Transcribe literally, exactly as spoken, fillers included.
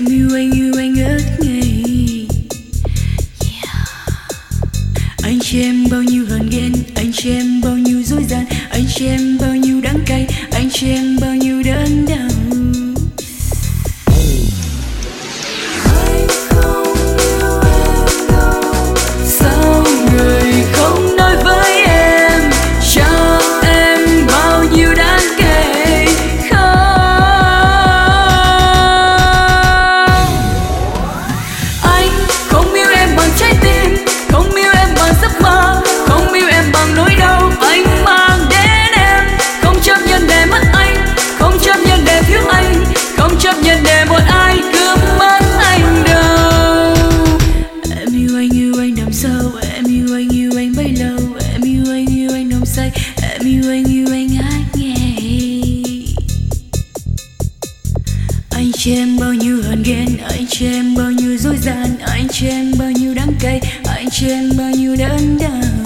Em yêu anh, yêu anh ngất ngây. Anh cho em bao nhiêu hờn ghen, anh cho em bao nhiêu dối gian, anh cho em bao nhiêu đắng cay, anh cho em bao nhiêu đớn đau. Em yêu anh, yêu anh ngất ngây. Anh cho em bao nhiêu hờn ghen, anh cho em bao nhiêu dối gian, anh cho em bao nhiêu đắng cay, anh cho em bao nhiêu đớn đau.